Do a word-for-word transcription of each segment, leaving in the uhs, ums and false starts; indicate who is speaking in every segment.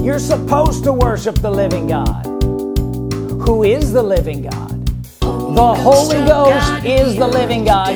Speaker 1: You're supposed to worship the living God. Who is the living God? The Holy Ghost is the living God.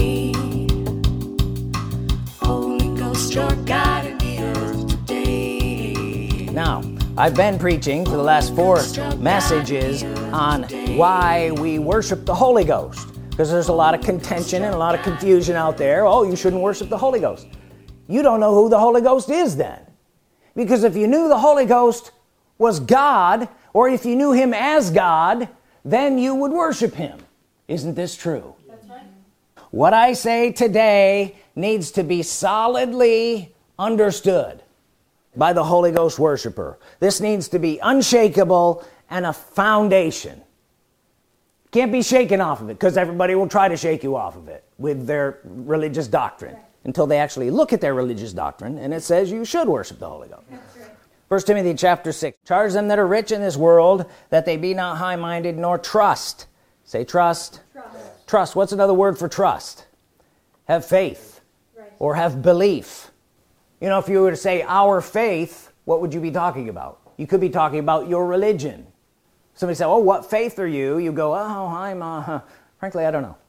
Speaker 2: Holy Ghost, your God in the earth today.
Speaker 1: Now, I've been preaching for the last four messages on why we worship the Holy Ghost, because there's a lot of contention and a lot of confusion out there. Oh, you shouldn't worship the Holy Ghost. You don't know who the Holy Ghost is then. Because if you knew the Holy Ghost was God, or if you knew him as God, then you would worship him. Isn't this true?
Speaker 3: That's right.
Speaker 1: What I say today needs to be solidly understood by the Holy Ghost worshiper. This needs to be unshakable and a foundation. Can't be shaken off of it, because everybody will try to shake you off of it with their religious doctrine, right, until they actually look at their religious doctrine and it says you should worship the Holy Ghost.
Speaker 3: That's right.
Speaker 1: First Timothy chapter six. Charge them that are rich in this world that they be not high-minded nor trust. Say trust.
Speaker 3: Trust.
Speaker 1: Trust. What's another word for trust? Have faith.
Speaker 3: Right.
Speaker 1: Or have belief. You know, if you were to say our faith, what would you be talking about? You could be talking about your religion. Somebody say, oh, what faith are you? You go, oh, I'm, uh, frankly, I don't know.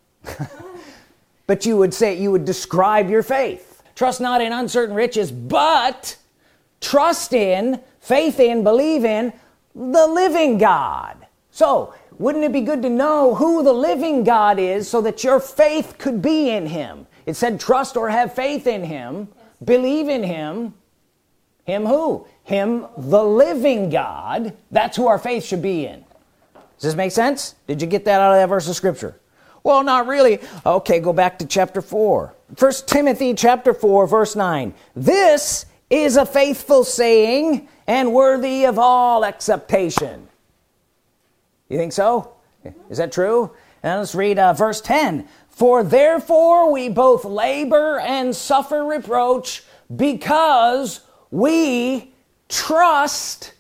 Speaker 1: But you would say, you would describe your faith. Trust not in uncertain riches, but trust in, faith in, believe in the living God. So, wouldn't it be good to know who the living God is so that your faith could be in him? It said trust or have faith in him, yes, believe in him. Him who? Him, the living God. That's who our faith should be in. Does this make sense? Did you get that out of that verse of scripture? Well, not really. Okay, go back to chapter four. First Timothy chapter four, verse nine. This is a faithful saying and worthy of all acceptation. You think so? Is that true? Now let's read uh, verse ten. For therefore we both labor and suffer reproach because we trust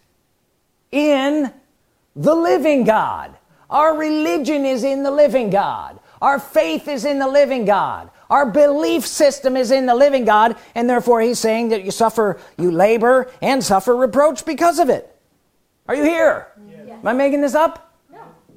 Speaker 1: in the living God. Our religion is in the living God. Our faith is in the living God. Our belief system is in the living God, and therefore he's saying that you suffer, you labor and suffer reproach because of it. Are you here?
Speaker 3: Yes.
Speaker 1: Am I making this up?
Speaker 3: No.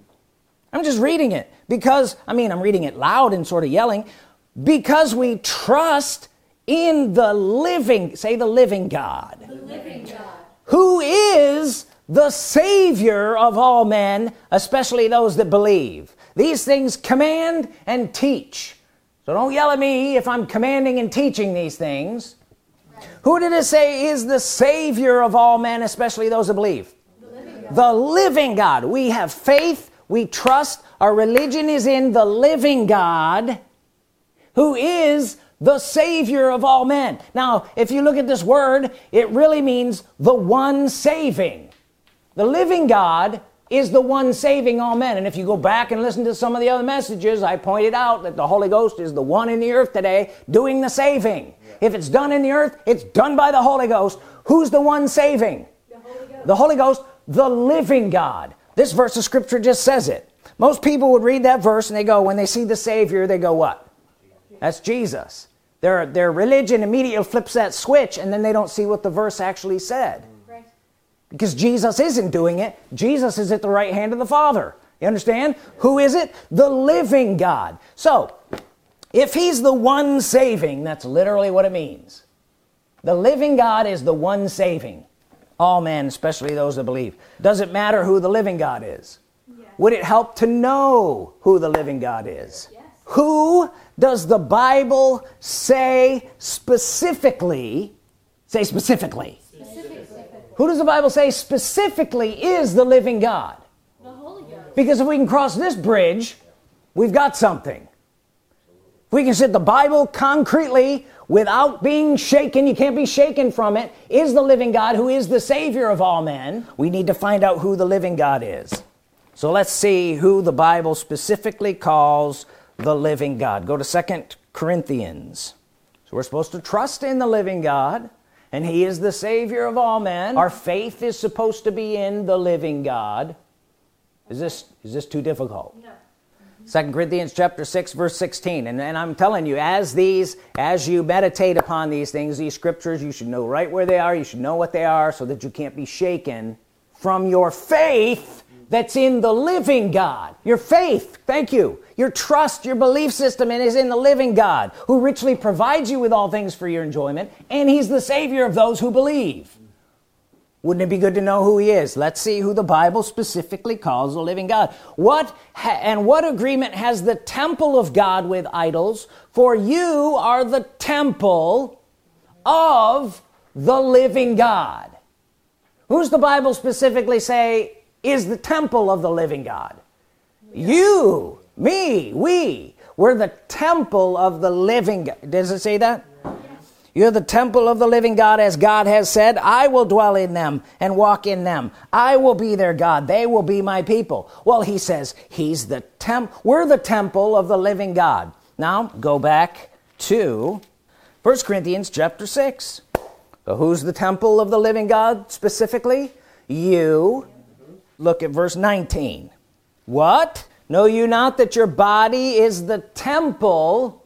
Speaker 1: I'm just reading it because, I mean, I'm reading it loud and sort of yelling, because we trust in the living, say the living God.
Speaker 3: The living God.
Speaker 1: Who is the Savior of all men, especially those that believe. These things command and teach. So don't yell at me if I'm commanding and teaching these things. Right. Who did it say is the Savior of all men, especially those that believe?
Speaker 3: The living God.
Speaker 1: The living God. We have faith, we trust, our religion is in the living God, who is the Savior of all men. Now, if you look at this word, it really means the one saving. The living God is the one saving all men. And if you go back and listen to some of the other messages, I pointed out that the Holy Ghost is the one in the earth today doing the saving. Yeah. If it's done in the earth, it's done by the Holy Ghost. Who's the one saving?
Speaker 3: The Holy Ghost.
Speaker 1: The Holy Ghost, the living God. This verse of scripture just says it. Most people would read that verse and they go, when they see the Savior, they go, what? That's Jesus. Their, their religion immediately flips that switch, and then they don't see what the verse actually said.
Speaker 3: Right.
Speaker 1: Because Jesus isn't doing it. Jesus is at the right hand of the Father. You understand? Who is it? The living God. So, if he's the one saving, that's literally what it means. The living God is the one saving all men, especially those that believe. Does it matter who the living God is?
Speaker 3: Yes.
Speaker 1: Would it help to know who the living God is?
Speaker 3: Yes.
Speaker 1: Who does the Bible say specifically, say specifically,
Speaker 3: Specifically.
Speaker 1: who does the Bible say specifically is the living God?
Speaker 3: The Holy Ghost.
Speaker 1: Because if we can cross this bridge, we've got something. If we can sit the Bible concretely without being shaken, you can't be shaken from it, is the living God who is the Savior of all men. We need to find out who the living God is. So let's see who the Bible specifically calls the living God. Go to Second Corinthians. So we're supposed to trust in the living God, and he is the Savior of all men. Our faith is supposed to be in the living God. Is this, is this too difficult?
Speaker 3: No.
Speaker 1: Second Corinthians chapter six verse sixteen. And, and I'm telling you, as these as you meditate upon these things, these scriptures, you should know right where they are. You should know what they are so that you can't be shaken from your faith that's in the living God. Your faith, thank you. Your trust, your belief system is in the living God, who richly provides you with all things for your enjoyment, and he's the Savior of those who believe. Wouldn't it be good to know who he is? Let's see who the Bible specifically calls the living God. What ha- and what agreement has the temple of God with idols? For you are the temple of the living God. Who's the Bible specifically say is the temple of the living God? You, me, we. We're the temple of the living God. Does it say that? You're the temple of the living God, as God has said, I will dwell in them and walk in them. I will be their God. They will be my people. Well, he says he's the temp. We're the temple of the living God. Now, go back to First Corinthians chapter six. So who's the temple of the living God specifically? You. Look at verse nineteen. What? Know you not that your body is the temple?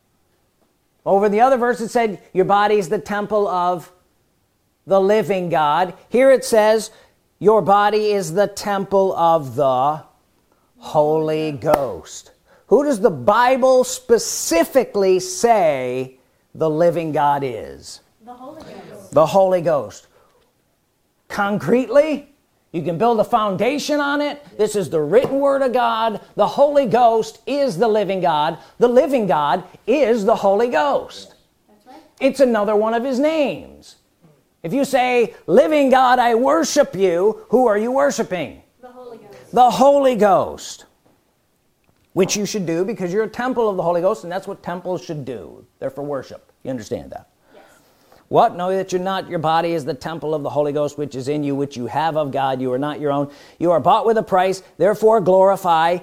Speaker 1: Over the other verse it said your body is the temple of the living God. Here it says your body is the temple of the Holy Ghost. Who does the Bible specifically say the living God is?
Speaker 3: The Holy Ghost.
Speaker 1: The Holy Ghost. Concretely, you can build a foundation on it. This is the written word of God. The Holy Ghost is the living God. The living God is the Holy Ghost.
Speaker 3: That's right.
Speaker 1: It's another one of his names. If you say, living God, I worship you, who are you worshiping?
Speaker 3: The Holy Ghost.
Speaker 1: The Holy Ghost. Which you should do because you're a temple of the Holy Ghost, and that's what temples should do. They're for worship. You understand that? What? Know that you're not, your body is the temple of the Holy Ghost, which is in you, which you have of God. You are not your own. You are bought with a price. Therefore glorify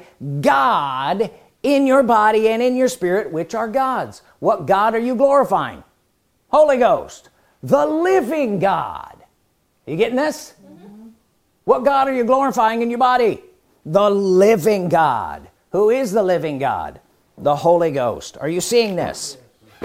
Speaker 1: God in your body and in your spirit, which are God's. What God are you glorifying? Holy Ghost. The living God. Are you getting this? Mm-hmm. What God are you glorifying in your body? The living God. Who is the living God? The Holy Ghost. Are you seeing this?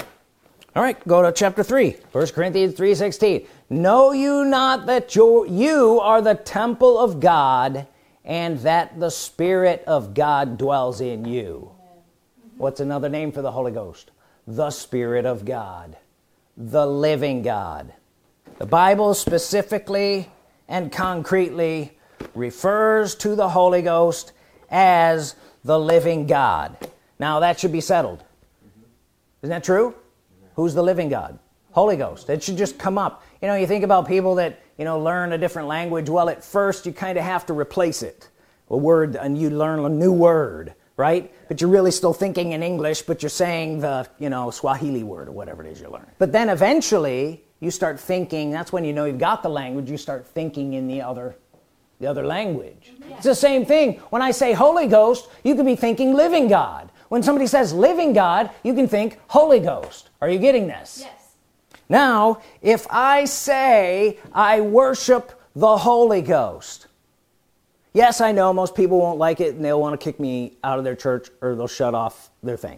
Speaker 1: All right, go to chapter three, First Corinthians three sixteen. Know you not that you you are the temple of God, and that the Spirit of God dwells in you? What's another name for the Holy Ghost? The Spirit of God, the living God. The Bible specifically and concretely refers to the Holy Ghost as the living God. Now that should be settled. Isn't that true? Who's the living God? Holy Ghost. It should just come up. You know, you think about people that, you know, learn a different language. Well, at first you kind of have to replace it. A word, and you learn a new word, right? But you're really still thinking in English, but you're saying the, you know, Swahili word or whatever it is you learn. But then eventually you start thinking, that's when you know you've got the language, you start thinking in the other, the other language. Yeah. It's the same thing. When I say Holy Ghost, you could be thinking living God. When somebody says living God, you can think Holy Ghost. Are you getting this?
Speaker 3: Yes.
Speaker 1: Now, if I say I worship the Holy Ghost, yes, I know most people won't like it and they'll want to kick me out of their church or they'll shut off their thing.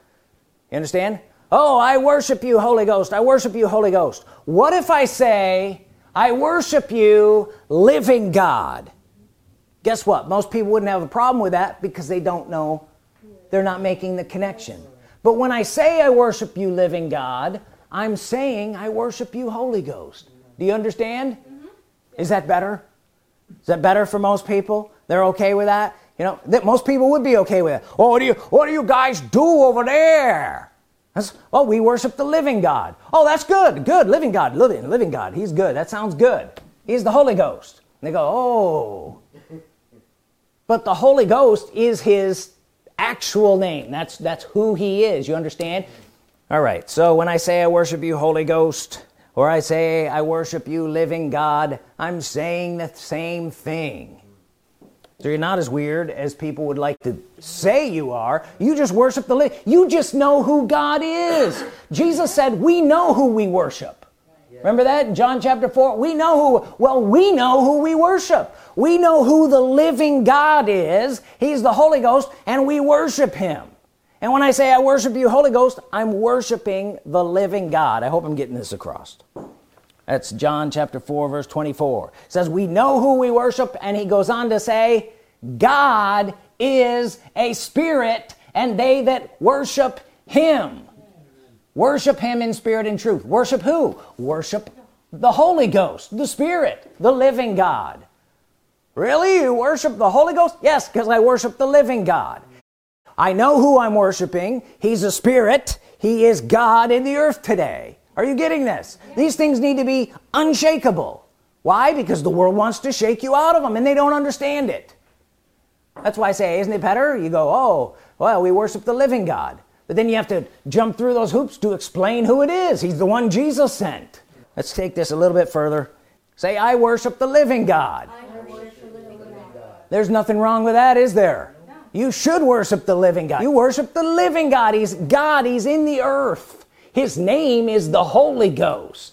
Speaker 1: You understand? Oh, I worship you, Holy Ghost. I worship you, Holy Ghost. What if I say I worship you, living God? Guess what? Most people wouldn't have a problem with that because they don't know. They're not making the connection. But when I say I worship you, living God, I'm saying I worship you, Holy Ghost. Do you understand? Mm-hmm. Is that better? Is that better for most people? They're okay with that? You know, that most people would be okay with it. Oh, what do you, what do you guys do over there? That's, oh, we worship the living God. Oh, that's good. Good. Living God. Living, living God. He's good. That sounds good. He's the Holy Ghost. And they go, oh. But the Holy Ghost is his actual name. That's that's who he is. You understand? All right. So when I say I worship you, Holy Ghost, or I say I worship you, living God, I'm saying the same thing. So you're not as weird as people would like to say you are. You just worship the li- you just know who God is. Jesus said we know who we worship. Remember that in John chapter four? We know who, well, we know who we worship. We know who the living God is. He's the Holy Ghost, and we worship Him. And when I say I worship you, Holy Ghost, I'm worshiping the living God. I hope I'm getting this across. That's John chapter four, verse twenty-four. It says, we know who we worship, and he goes on to say, God is a spirit, and they that worship Him. Worship Him in spirit and truth. Worship who? Worship the Holy Ghost, the Spirit, the living God. Really? You worship the Holy Ghost? Yes, because I worship the living God. I know who I'm worshiping. He's a spirit. He is God in the earth today. Are you getting this? These things need to be unshakable. Why? Because the world wants to shake you out of them, and they don't understand it. That's why I say, isn't it better? You go, oh, well, we worship the living God. But then you have to jump through those hoops to explain who it is. He's the one Jesus sent. Let's take this a little bit further. Say, I worship the living God.
Speaker 3: I worship the living God.
Speaker 1: There's nothing wrong with that, is there?
Speaker 3: No.
Speaker 1: You should worship the living God. You worship the living God. He's God. He's in the earth. His name is the Holy Ghost.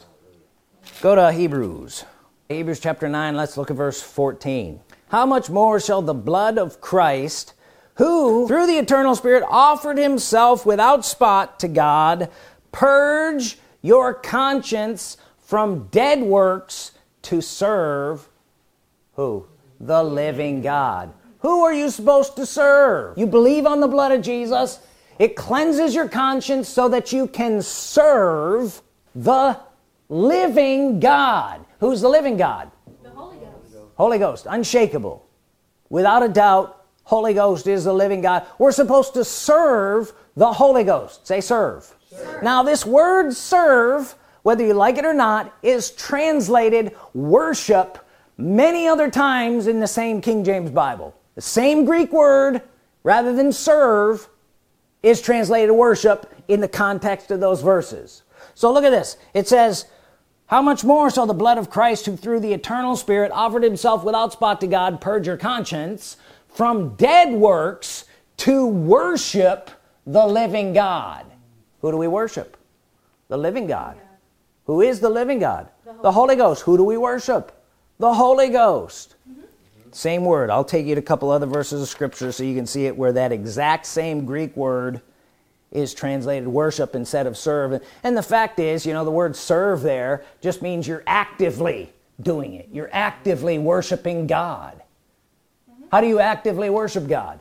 Speaker 1: Go to Hebrews. Hebrews chapter nine, let's look at verse fourteen. How much more shall the blood of Christ, who through the eternal Spirit offered Himself without spot to God, purge your conscience from dead works to serve who? The living God. Who are you supposed to serve? You believe on the blood of Jesus. It cleanses your conscience so that you can serve the living God. Who's the living God?
Speaker 3: The Holy Ghost.
Speaker 1: Holy Ghost, unshakable. Without a doubt, Holy Ghost is the living God. We're supposed to serve the Holy Ghost. Say serve. Serve. Now this word serve, whether you like it or not, is translated worship many other times in the same King James Bible. The same Greek word, rather than serve, is translated worship in the context of those verses. So look at this. It says, how much more shall the blood of Christ, who through the eternal Spirit offered Himself without spot to God, purge your conscience from dead works to worship the living God. Who do we worship? The living God. Who is the living God? The Holy Ghost. Who do we worship? The Holy Ghost. Mm-hmm. Same word. I'll take you to a couple other verses of Scripture so you can see it where that exact same Greek word is translated worship instead of serve. And the fact is, you know, the word serve there just means you're actively doing it. You're actively worshiping God. How do you actively worship God?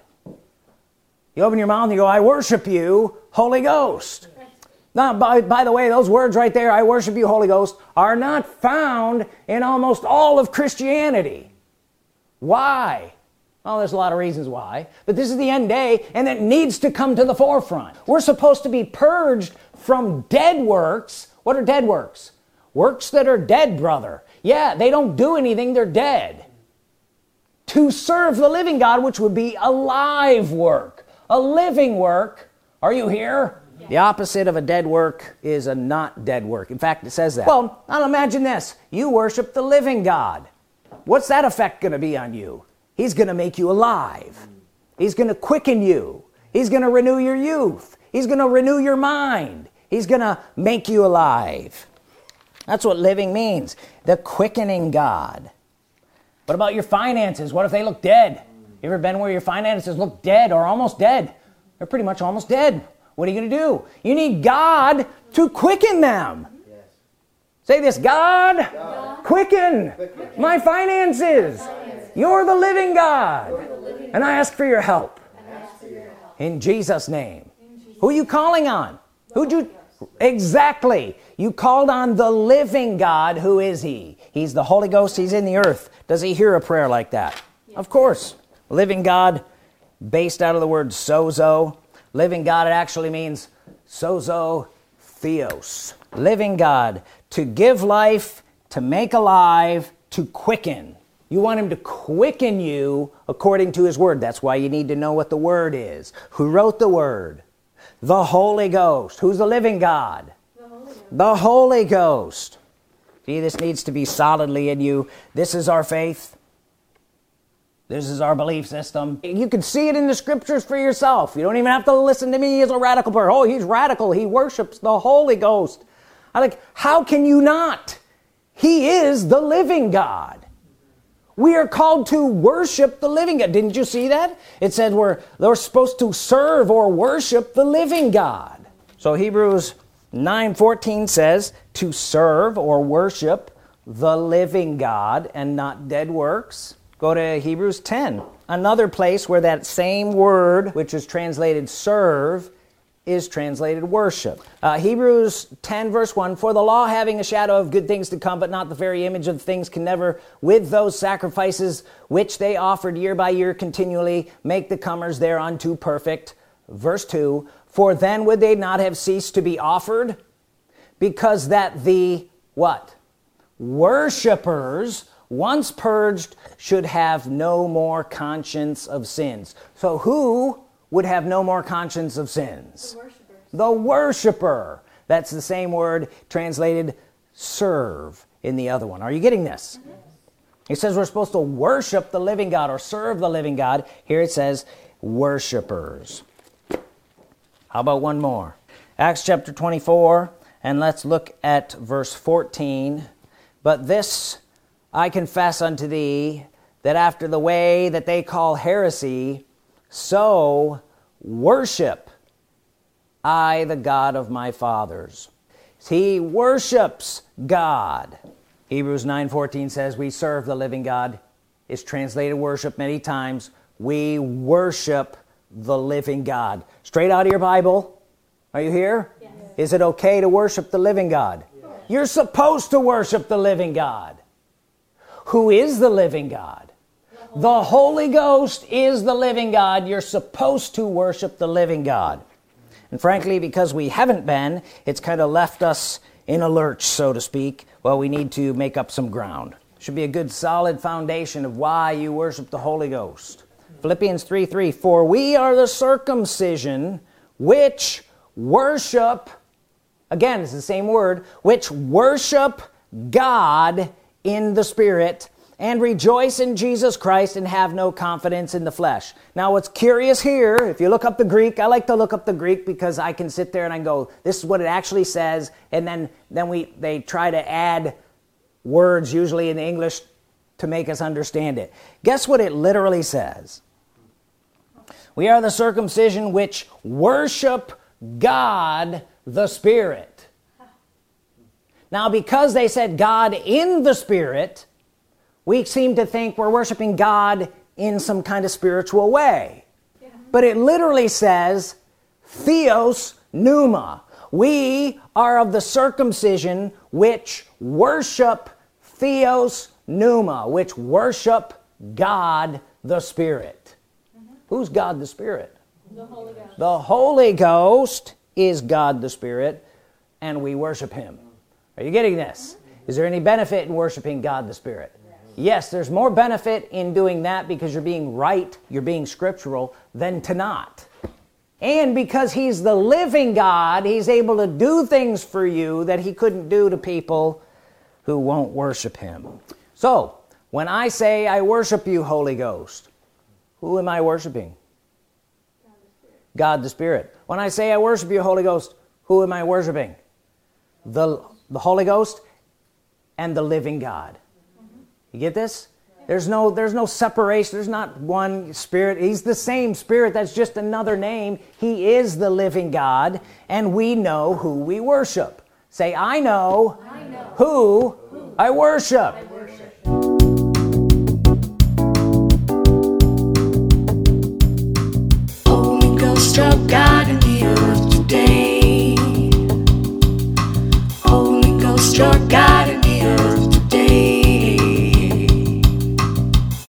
Speaker 1: You open your mouth and you go, I worship you, Holy Ghost. Now, by, by the way, those words right there, I worship you, Holy Ghost, are not found in almost all of Christianity. Why? Well, there's a lot of reasons why. But this is the end day, and it needs to come to the forefront. We're supposed to be purged from dead works. What are dead works? Works that are dead, brother. Yeah, they don't do anything, they're dead. To serve the living God, which would be a live work, a living work. Are you here? Yeah. The opposite of a dead work is a not dead work. In fact, it says that. Well, now imagine this. You worship the living God. What's that effect going to be on you? He's going to make you alive. He's going to quicken you. He's going to renew your youth. He's going to renew your mind. He's going to make you alive. That's what living means. The quickening God. What about your finances? What if they look dead? You ever been where your finances look dead or almost dead? They're pretty much almost dead. What are you going to do? You need God to quicken them. Yes. Say this, God, God. Quicken, quicken my finances. My finances. You're the living God. The living and I ask for your help. For your help. In Jesus' name. In Jesus. Who are you calling on? Who'd you... Exactly. You called on the living God. Who is He? He's the Holy Ghost. He's in the earth. Does He hear a prayer like that? Yes. Of course. Living God, based out of the word sozo. Living God, it actually means sozo theos. Living God, to give life, to make alive, to quicken. You want Him to quicken you according to His word. That's why you need to know what the word is. Who wrote the word? The Holy Ghost. Who's the living God? The Holy Ghost. The Holy Ghost. See, this needs to be solidly in you. This is our faith. This is our belief system. You can see it in the Scriptures for yourself. You don't even have to listen to me as a radical person. Oh, he's radical. He worships the Holy Ghost. I like, how can you not? He is the living God. We are called to worship the living God. Didn't you see that? It said we're, we're supposed to serve or worship the living God. So Hebrews nine fourteen says to serve or worship the living God and not dead works. Go to Hebrews ten. Another place where that same word, which is translated serve, is translated worship. Uh, Hebrews ten verse one, for the law having a shadow of good things to come, but not the very image of things, can never, with those sacrifices which they offered year by year continually, make the comers thereunto perfect. Verse two, for then would they not have ceased to be offered, because that the, what? Worshippers, once purged, should have no more conscience of sins. So who would have no more conscience of sins?
Speaker 3: The worshipers.
Speaker 1: The worshiper. That's the same word translated serve in the other one. Are you getting this? Mm-hmm. It says we're supposed to worship the living God or serve the living God. Here it says worshipers. How about one more? Acts chapter twenty-four, and let's look at verse fourteen. But this I confess unto thee, that after the way that they call heresy, so worship I the God of my fathers. He worships God. Hebrews nine fourteen says we serve the living God. It's translated worship many times. We worship the living God. Straight out of your Bible. Are you here?
Speaker 3: Yes.
Speaker 1: Is it okay to worship the living God? Yes. You're supposed to worship the living God. Who is the living God? The Holy Ghost is the living God. You're supposed to worship the living God. And frankly, because we haven't been, it's kind of left us in a lurch, so to speak. Well, we need to make up some ground. Should be a good solid foundation of why you worship the Holy Ghost. Philippians three three, for we are the circumcision which worship, again, it's the same word, which worship God in the Spirit, and rejoice in Jesus Christ, and have no confidence in the flesh. Now what's curious here, if you look up the Greek, I like to look up the Greek because I can sit there and I go, this is what it actually says, and then, then we they try to add words, usually in English, to make us understand it. Guess what it literally says? We are the circumcision which worship God the Spirit. Now because they said God in the Spirit, we seem to think we're worshiping God in some kind of spiritual way. Yeah. But it literally says theos pneuma. We are of the circumcision which worship theos pneuma, which worship God the Spirit. Mm-hmm. Who's God the Spirit?
Speaker 3: The Holy Ghost.
Speaker 1: The Holy Ghost is God the Spirit, and we worship Him. Are you getting this? Mm-hmm. Is there any benefit in worshiping God the Spirit? Yes, there's more benefit in doing that because you're being right, you're being scriptural, than to not. And because He's the living God, He's able to do things for you that He couldn't do to people who won't worship Him. So, when I say I worship you, Holy Ghost, who am I worshiping?
Speaker 3: God the Spirit.
Speaker 1: God the Spirit. When I say I worship you, Holy Ghost, who am I worshiping? The, the Holy Ghost and the living God. You get this? There's no, there's no separation. There's not one Spirit. He's the same Spirit. That's just another name. He is the living God, and we know who we worship. Say, I know,
Speaker 3: I know.
Speaker 1: Who,
Speaker 3: Who
Speaker 1: I worship.
Speaker 3: I worship.